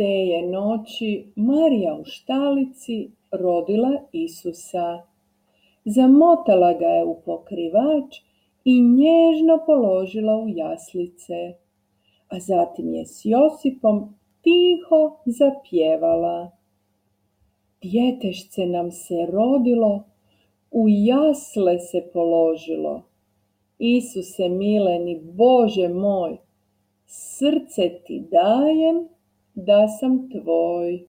Te je noći Marija u štalici rodila Isusa. Zamotala ga je u pokrivač i nježno položila u jaslice, a zatim je s Josipom tiho zapjevala. Djetešce nam se rodilo, u jasle se položilo. Isuse mileni, Bože moj, srce ti dajem da sam tvoj.